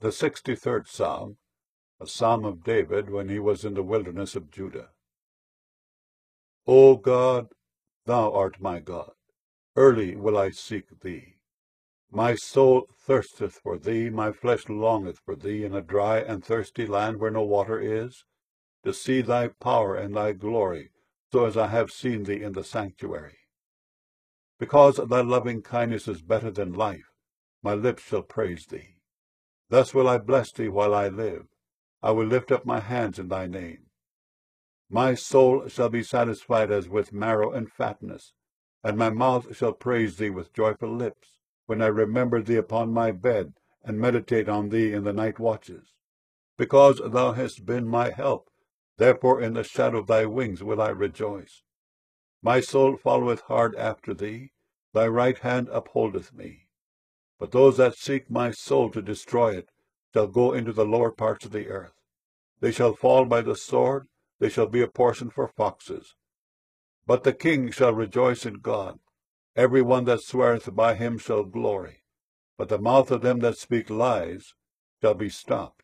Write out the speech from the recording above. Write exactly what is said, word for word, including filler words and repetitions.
The sixty-third Psalm, a psalm of David when he was in the wilderness of Judah. O God, thou art my God. Early will I seek thee. My soul thirsteth for thee, my flesh longeth for thee, in a dry and thirsty land where no water is, to see thy power and thy glory, so as I have seen thee in the sanctuary. Because thy loving kindness is better than life, my lips shall praise thee. Thus will I bless thee while I live. I will lift up my hands in thy name. My soul shall be satisfied as with marrow and fatness, and my mouth shall praise thee with joyful lips, when I remember thee upon my bed, and meditate on thee in the night watches. Because thou hast been my help, therefore in the shadow of thy wings will I rejoice. My soul followeth hard after thee, thy right hand upholdeth me. But those that seek my soul to destroy it shall go into the lower parts of the earth. They shall fall by the sword, they shall be a portion for foxes. But the king shall rejoice in God. Every one that sweareth by him shall glory. But the mouth of them that speak lies shall be stopped.